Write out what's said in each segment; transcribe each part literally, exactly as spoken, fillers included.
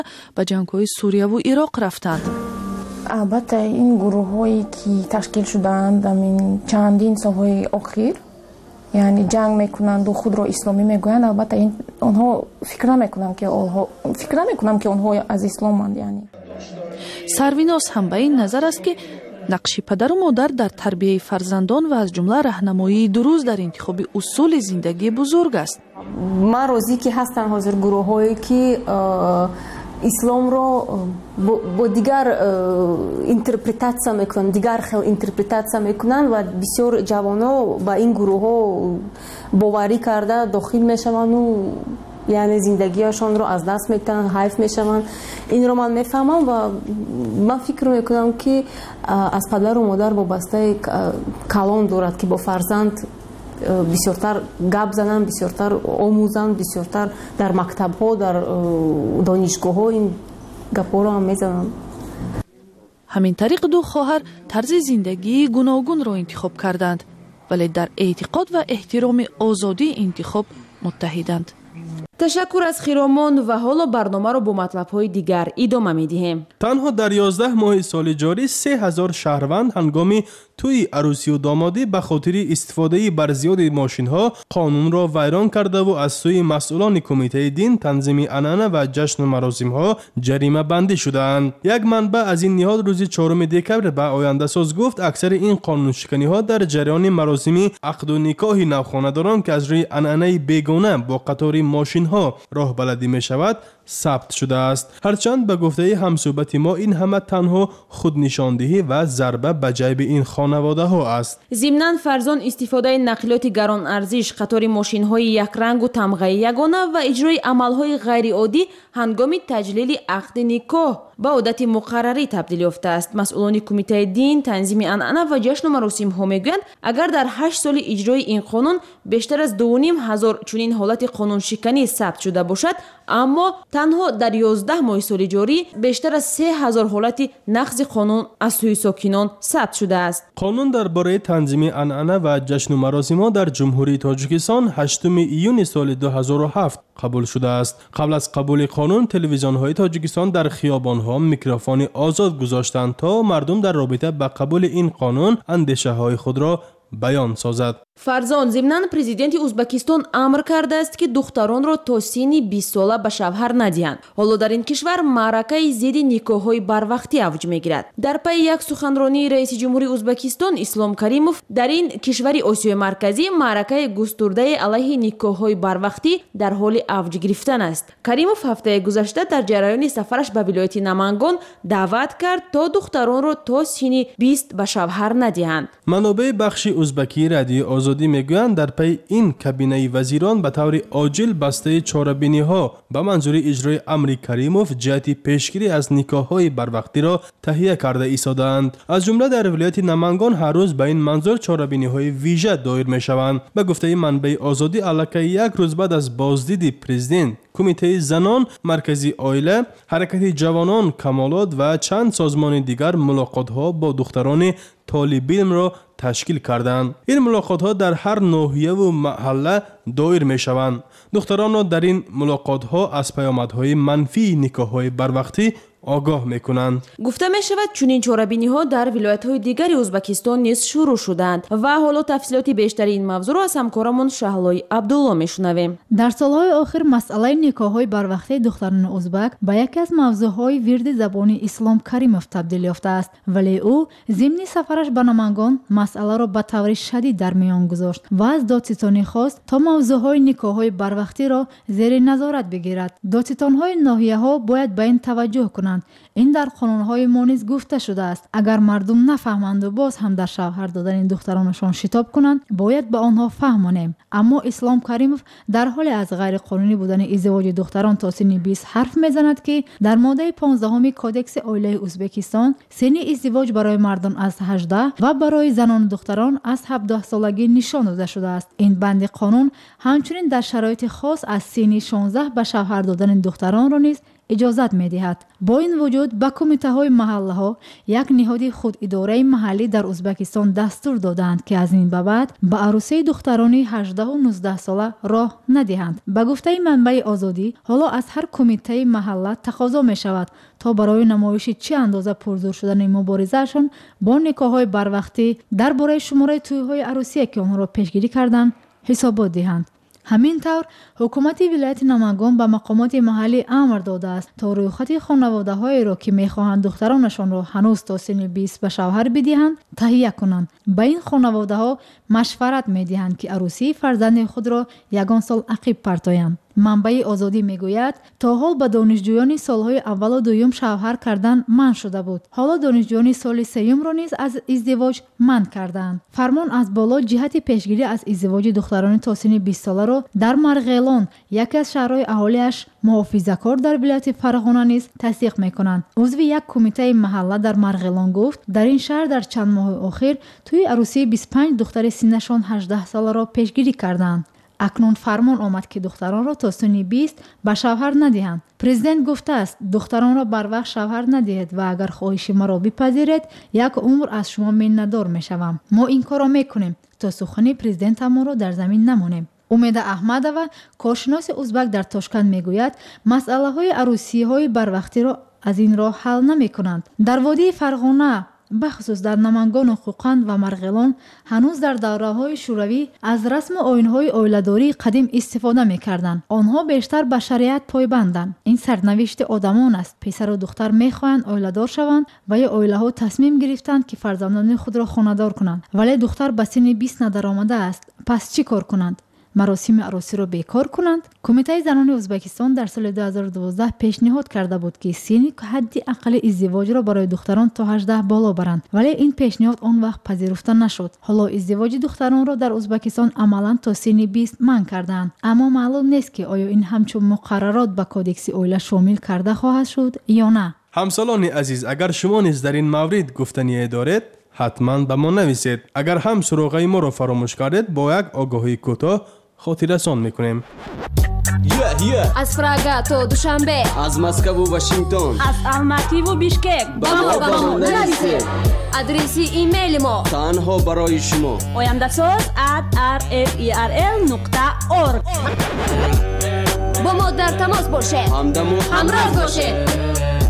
به جنگ‌های سوریه و عراق رفتند. البته این گروه‌هایی که تشکیل شدند در چندین سال‌های اخیر یعنی جنگ میکنند و خود را اسلامی میگویند، البته این آنها فکر نمیکنم که آنها فکر نمیکنم که آنها از اسلامند. یعنی سرویناس هم به این نظر است که نقش پدر و مادر در تربیت فرزندان و از جمله راهنمایی درست در انتخاب اصول زندگی بزرگ است. من راضی که هستن حاضر گروه‌هایی که اسلام را با دیگر اینترپریتاسیا میکنن، دیگر خیل اینترپریتاسیا میکنن و بسیار جوان‌ها با این گروه‌ها باوری کرده داخل میشوند و یعنی زندگیشان رو از دست میتن، حیف میشوند. این رو من میفهمم و من فکر میکنم که از پدر و مادر وابسته کلان دارد که با فرزند بسیارتر گپ زنن، بسیارتر آموزن، بسیارتر در مکتب ها، در دانشگاه ها این گپا رو هم میزنن. همین طریق دو خواهر طرز زندگی گوناگون را انتخاب کردند، ولی در اعتقاد و احترام آزادی انتخاب متحدند. تشکر از خیرامان و حالا برنامه را با مطلب‌های دیگر ادامه می‌دهیم. تنها در یازده ماه سال جاری سه هزار شهروند هنگام توی عروسی و دامادی به خاطر استفاده بر زیاد ماشین‌ها قانون را ویران کرده و از سوی مسئولان کمیته دین، تنظیم عنعنه و جشن و مراسم‌ها جریمه بندی شدند. یک منبع از این نهاد روز چهارم دکبر به آینده ساز گفت اکثر این قانون شکنی‌ها در جریان مراسم عقد و نکاح نوخانه‌داران که از روی عنعنه بیگانه با قطار ماشین‌ها راه بلدی می شود ثبت شده است. هرچند به گفته همصحبت ما این همه تنها خود نشاندهی و ضربه به جیب این خانواده ها است. ضمناً فرزان استفاده نقلیات گران ارزش، قطار ماشین های یک رنگ و تمغه یگانه و اجرای عمل های غیر عادی هنگام تجلیل عقد نکاح به عادت مقرری تبدیل یافته است. مسئولان کمیته دین، تنظیم عنعنه و جشن و مراسم ها میگویند اگر در هشت سال اجرای این قانون بیشتر از دو و نیم هزار چنین حالت قانون شکنی ثبت شده باشد، اما تنها در یازده ماه سال جاری بیشتر از سه هزار حالت نقض قانون از سوی ساکنان ثبت شده است. قانون درباره تنظیم عنعنه و جشن و مراسم ها در جمهوری تاجیکستان هشتم ایون سال دو هزار و هفت قبول شده است. قبل از قبول قانون تلویزیون های تاجیکستان در خیابان ها میکروفون آزاد گذاشتند تا مردم در رابطه با قبول این قانون اندیشه های خود را بیان سازد. فرزان ضمناً پرزیدنت ازبکستان امر کرده است که دختران را تا سن بیست ساله به شوهر ندهند. حالا در این کشور معرکه ضد نکاح‌های بروقتی اوج میگیرد. در پی یک سخنرانی رئیس جمهوری ازبکستان اسلام کریموف در این کشور آسیای مرکزی معرکه گسترده علیه نکاح‌های بروقتی در حال اوج گرفتن است. کریموف هفته گذشته در جریان سفرش به ولایت نمنگان دعوت کرد تا دختران را تا سن بیست به شوهر ندهند. منابع بخش ازبکی رادیو آزادی میگویند در پی این کابینه وزیران به طور عاجل بسته چاره‌بینی ها به منظور اجرای امر کریموف جهت پیشگیری از نکاح‌های بروقتی را تهیه کرده ایستادند. از جمله در ولایت نمنگان هر روز به این منظور چاره‌بینی‌های ویژه دایر می‌شوند. به گفته منبع آزادی الکی یک روز بعد از بازدید پرزیدنت کمیته زنان مرکزی عائله، حرکت جوانان کمالات و چند سازمان دیگر ملاقات‌ها با دختران طالب علم را تشکیل کردند. این ملاقات‌ها در هر ناحیه و محله دایر می‌شوند. دختران را در این ملاقات‌ها از پیامدهای منفی نکاح‌های بروقتی آگاه میکنند. گفته می شود چنین چاره‌بینی ها در ولایت های دیگر ازبکستان نیز شروع شدند و حالا تفصیلات بیشتر این موضوع را از همکارمون شهلای عبدالله میشنویم. در سالهای آخر مسئله نکاح‌های بروقتی دختران ازبک به یکی از موضوعهای ورد زبانی اسلام کریموف تبدیل یافته است، ولی او ضمن سفرش به نمنگان مسئله را به طور شدید در میان گذاشت و از دادستانی خواست تا موضوعهای نکاح‌های بروقتی را زیر نظارت بگیرد. دادستان‌های ناحیه‌ها باید به این توجه کنند. این در قانون‌های ما نیز گفته شده است. اگر مردم نفهمند و باز هم در شوهر دادن این دخترانشان شتاب کنند، باید به آنها فهمانیم. اما اسلام کریموف در حال از غیر قانونی بودن ازدواج دختران تا سن بیست حرف میزند که در ماده پانزدهم کودکس عائله ازبکستان سن ازدواج برای مردان از هجده و برای زنان و دختران از هفده سالگی نشان داده شده است. این بند قانون همچنین در شرایط خاص از سن شانزده به شوهر دادن دختران را نیز اجازت می‌دهد. با این وجود به کمیته‌های محله‌ها یک نهاد خوداداره محلی در ازبکستان دستور دادند که از این به بعد به عروسی دختران هجده و نوزده ساله راه ندهند. به گفته منبع آزادی، حالا از هر کمیته محله تقاضا می‌شود تا برای نمایش چه اندازه پرزور شدن مبارزهشان با نکاح‌های بروقتی درباره شماره توی‌های عروسی که آنها را پیشگیری کردند حسابات دهند. همین طور حکومت ولایت نمنگان به مقامات محلی امر داده است تا رویخط خانواده هایی را که میخواهند دخترانشان را هنوز تا سن بیست به شوهر بدهند تهیه کنند. به این خانواده ها مشورت میدهند که عروسی فرزند خود را یگان سال عقب پرتایند. منبع آزادی میگوید تا حال به دانشجویان سالهای اول و دوم شوهر کردن منع شده بود. حالا دانشجویان سال سوم را نیز از ازدواج منع کردند. فرمان از بالا جهت پیشگیری از ازدواج دختران تا سن بیست ساله را در مرغیلان، یکی از شهرهای اهالیش محافظه‌کار در ولایت فرغانه نیز تصدیق میکنند. عضو یک کمیته محله در مرغیلان گفت در این شهر در چند ماه اخیر توی عروسی بیست و پنج دختر سنشان هجده ساله را پیشگیری کردند. اکنون فرمان آمد که دختران را تا سن بیست به شوهر ندهند. پرزیدنت گفته است دختران را بر وقت شوهر ندهید و اگر خواهش ما را بپذیرید یک عمر از شما منتدار میشوم. ما این کار را میکنیم تا سخن پرزیدنت ما را در زمین نمانیم. امید احمدова کارشناس ازبک در تاشکند میگوید مسئله های عروسی های بروقتی را از این راه حل نمی کنند. در وادی فرغانه بخصوص در نمنگان و خوقند و مرغیلان هنوز در دوره های شوروی از رسم آیین های اولاداری قدیم استفاده می کردند. آنها بیشتر به شریعت پایبندند. این سرنوشت آدمان است. پسر و دختر می خواهند اولادار شوند و یا اوله ها تصمیم گرفتند که فرزندان خود را خانه‌دار کنند. ولی دختر به سن بیست ندر آمده است. پس چی کار کنند؟ مراسم عروسی را بیکار کنند؟ کمیته زنان ازبکستان در سال دو هزار و دوازده پیشنهاد کرده بود که سن حد اقل ازدواج را برای دختران تا هجده بالا برند، ولی این پیشنهاد آن وقت پذیرفته نشد. حالا ازدواج دختران را در ازبکستان عملاً تا سن بیست منع کردند، اما معلوم نیست که آیا این همچون مقررات به کودکس اوله شامل کرده خواهد شد یا نه. همسالان عزیز، اگر شما نیز در این مورد گفتنی دارید حتما به ما نویسید. اگر هم سراغ ما را فراموش کردید با یک آگاهی کوتاه خاطررسان میکنیم. yeah, yeah. از فراگا تا دوشنبه، از مسکو و واشنگتن، از الماتی و بیشکک با ما با ما نویسید. ادرسی ایمیل ما تنها برای شما oyandasaz at r f e r l نقطه org. با ما در تماس باشید، همدم و همراه باشید.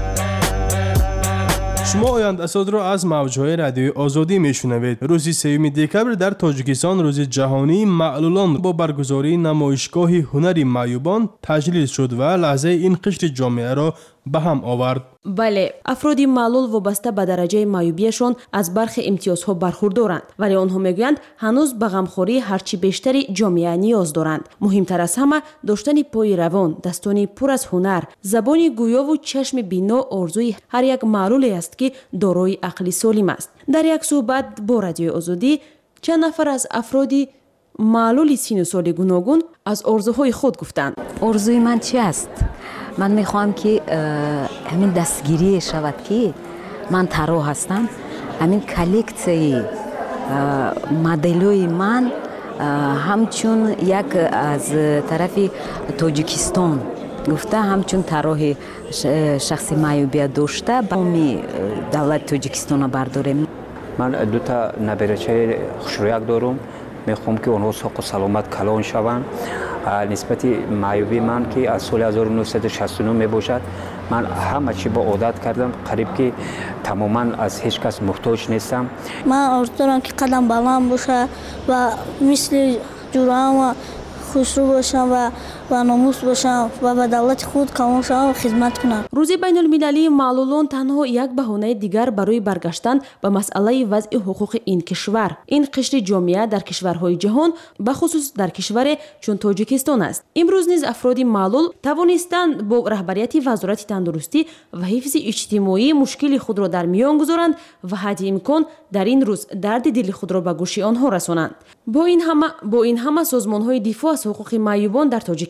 شما آیند اساد را از موجهای رادیوی آزادی میشنوید. روز سوم دکبر در تاجیکستان روز جهانی معلولان با برگزاری نمایشگاه هنری معیوبان تجلیل شد و لحظه این قشر جامعه را به هم آورد. بله، افرادی معلول وابسته به درجه معیوبیشان از برخی امتیازها برخوردارند، ولی آنها میگویند هنوز به غمخوری هرچی بیشتری جامعه نیاز دارند. مهمتر از همه داشتن پای روان، دستانی پر از هنر، زبانی گویا و چشم بینا آرزوی هر یک معلولی است که دارای عقل سالم است. در یک صحبت با رادیو آزادی چند نفر از افرادی معلول سن و سال گوناگون از آرزوهای خود گفتند. آرزوی من چی است؟ من میخوام که همین دستگیری شود که من طراح هستم. همین کلکسیون مدلوی من همچون یک از طرف تاجیکستان گفته همچون طراح شخصی معیوبیت داشته با می دولت تاجیکستان برداریم. من دو تا نبرچه خوشرویک دارم. میخوام که اونها ساق و سلامت کلان شوند. نسبت معیوبی من که از سال هزار و نهصد و شصت و نه می باشد، من همه چی با عادت کردم، قریب که تماما از هیچ کس محتاج نیستم. من آرزو دارم که قدم بلند باشه و مثل جورم و خوشرو باشم و و ناموس باشم و به دولت خود کامل شوم و خدمت کنم. روز بین المللی معلولان تنها یک بهانه دیگر برای برگشتن به مسئله وضع حقوق این کشور، این قشر جامعه در کشورهای جهان به خصوص در کشور چون تاجیکستان است. امروز نیز افراد معلول توانستند با رهبریت وزارت تندرستی و حفظ اجتماعی مشکل خود را در میان گذارند و حد امکان در این روز درد دل خود را به گوش آنها رسانند. با این همه با این همه سازمان‌های دفاع از حقوق معیوبان در تاجیکستان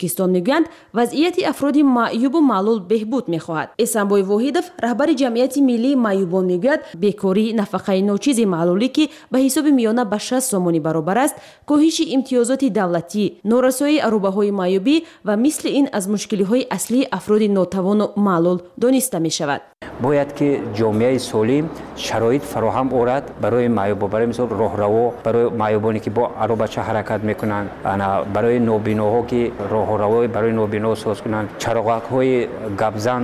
тоҷикистон мегӯянд вазъияти афроди маъюбу маълул беҳбуд мехоҳад. эҳсанбой воҳидов раҳбари ҷамъияти миллии маъюбон мегӯяд бекории нафақаи ночизи маълулӣ ки ба ҳисоби миёна ба шаст сомонӣ баробар аст, коҳиши имтиёзоти давлатӣ, норасоии аробаҳои маъюбӣ ва мисли ин аз мушкилиҳои аслии афроди нотавону маълул дониста мешавад. бояд ки ҷомеаи солим шароит фароҳам орад барои маъюбо, барои мисол роҳраво, барои маъюбоне ки бо аробача ҳаракат мекунанд, барои нобиноҳо ки роҳраво барои нобино соз кунанд, чароғакҳои гапзан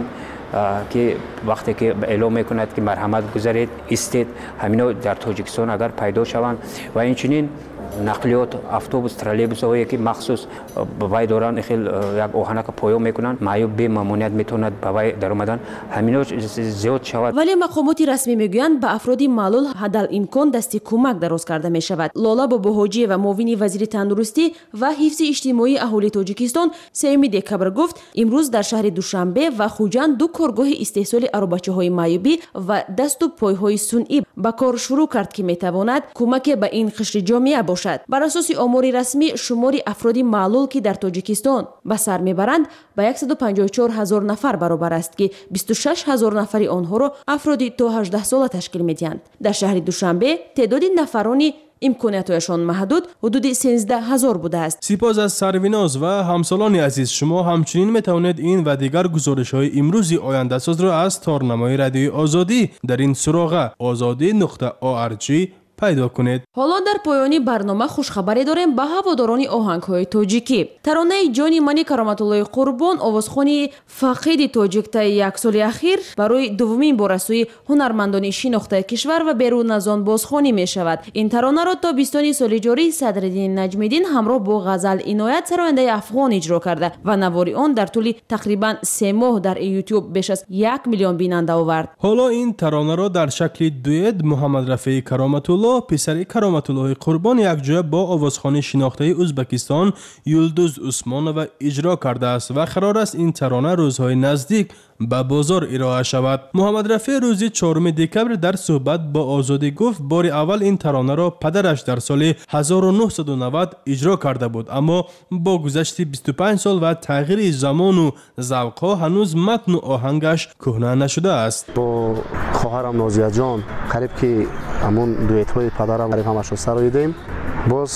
ки вақте ки эълон мекунад ки марҳамат гузаред, истед, ҳамино дар Тоҷикистон агар пайдо шаванд ва инчунин нақлиёт автобус троллейбусҳое ки махсус вай доранд хел як оҳанака поё мекунанд, маъюб бемамоният метавонад ба вай даромадан, ҳамино зиёд шавад. вале мақомоти расмӣ мегӯянд ба афроди маълул ҳадалимкон дасти кӯмак дароз карда мешавад. Лола Бобоҳоҷиева, муовини вазири тандурустӣ ва ҳифзи иҷтимоии аҳолии Тоҷикистон сеюми декабр гуфт, имрӯз дар шаҳри Душанбе ва Хуҷанд ду коргоҳи истеҳсоли аробачаҳои маъюбӣ ва дасту пойҳои сунъӣ ба кор шурӯъ кард ки метавонад кӯмаке ба ин қишри ҷомеа бошад. Бар асоси омори расмӣ шумори афроди маълул ки дар Тоҷикистон ба сар мебаранд ба яксаду панҷоҳу чор ҳазор нафар баробар аст ки бисту шаш ҳазор нафари онҳоро афроди то ҳаждаҳ сола ташкил медиҳанд. Дар шаҳри Душанбе теъдоди нафарони имкониятҳояшон маҳдуд ҳудуди сенздаҳ ҳазор будааст. сипос аз Сарвиноз ва ҳамсолони азиз, шумо ҳамчунин метавонед ин ва дигар гузоришҳои имрӯзи ояндасозро аз торнамои радиои Озодӣ дар ин суроға озодӣ нуқта орг пайдо кунед. ҳоло дар поёни барнома хушхабаре дорем ба ҳаводорони оҳангҳои тоҷикӣ. Таронаи ҷони мани Кароматуллои Қурбон, овозхони фақиди тоҷиктаи як соли ахир, барои дуввумин бор аз сӯи ҳунармандони шинохтаи кишвар ва берун аз он бозхонӣ мешавад. Ин таронаро тобистони соли ҷорӣ Садриддин Наҷмиддин ҳамроҳ бо ғазал Иноят сарояндаи афғон иҷро карда ва навори он дар тӯли тақрибан се моҳ дар YouTube беш аз як миллион бинанда овард. ҳоло ин таронаро дар шакли дуэт Муҳаммадрафеи Кароматулло писари Кароматуллоҳи Қурбон якҷоя бо овозхони шинохтаи Ӯзбекистон Юлдуз Усмонова иҷро кардааст ва қарор аст ин тарона рӯзҳои наздик ба бозор ироа шавад. Муҳаммадрафе рӯзи чоруми декабр дар суҳбат бо Озодӣ гуфт, бори аввал ин таронаро падараш дар соли ҳазору нуҳсаду навад иҷро карда буд, аммо бо гузашти бисту панҷ сол ва тағйири замону завқҳо ҳанӯз матну оҳангаш кӯҳна нашудааст. бо хоҳарам Нозияҷон қариб ки ҳамун дуэтҳои падарам қариб ҳамашро сароидем. боз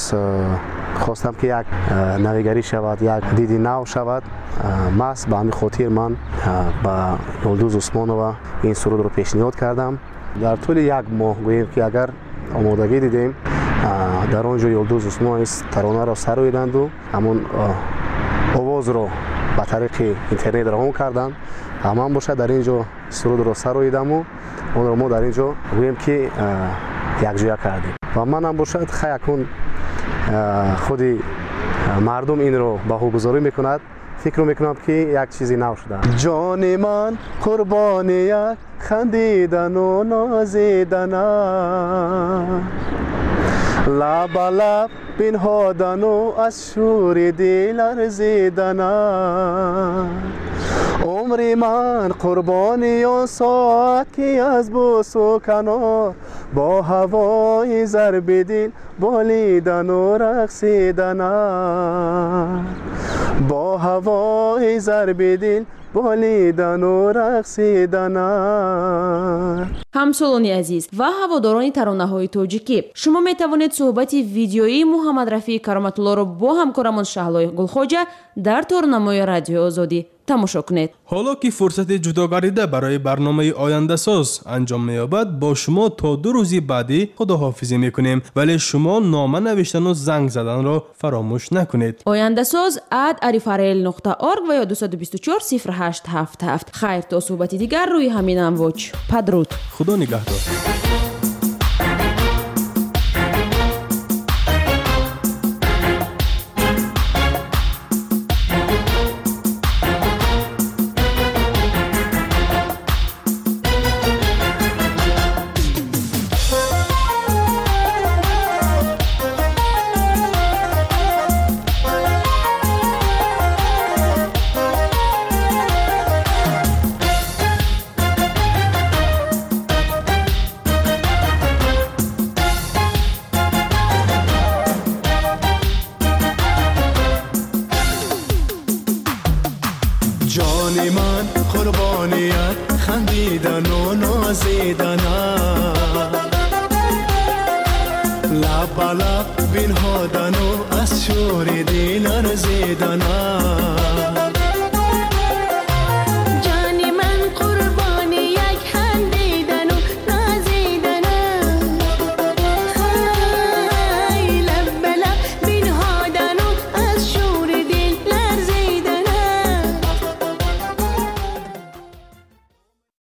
хостам ки як навигарӣ шавад, як диди нав шавад. маҳз ба ҳамин хотир ман ба Юлдуз Усмонова ин сурудро пешниҳод кардам. дар тӯли як моҳ гӯем ки агар омодагӣ дидем, дар он ҷо Юлдуз Усмонова таронаро сароиданду ҳамун овозро ба тариқи интернет равон карданд. ҳаман бошад дар ин ҷо сурудро сароидаму онро мо дар ин ҷо гӯем ки якҷоя кардем ва манам бошад хаякун худи мардум инро баҳогузорӣ мекунад. фикр мекунам ки як чизи нав шуда. ҷони ман қурбони як хандидану нозидана, лаба лаб пинҳодану аз шӯри дил арзидана. умри ман қурбони он соат ки аз бусу канор бо ҳавои зарби дил болидану рақсидана. бо ҳавои зарби дил болидану рақсидана. ҳамсолони азиз ва ҳаводорони таронаҳои тоҷикӣ, шумо метавонед суҳбати видеоии Муҳаммадрафии Кароматуллоро бо ҳамкорамон Шаҳлои Гулхоҷа дар торнамои радиои Озодӣ тамошо кунед. ҳоло ки фурсати ҷудогарида барои барномаи ояндасоз анҷом меёбад, бо шумо то ду рӯзи баъдӣ худоҳофизӣ мекунем, вале шумо нома навиштану занг заданро фаромӯш накунед. ояндасоз ад арифарел нуқта орг ва ё ду бисту чор сифр ҳашт ҳафт ҳафт. хайр то суҳбати дигар рӯи ҳамин амвоҷ. падруд. худо нигаҳдор. نازیدنا لب لب بنهادن و از شور دل ارزیدنا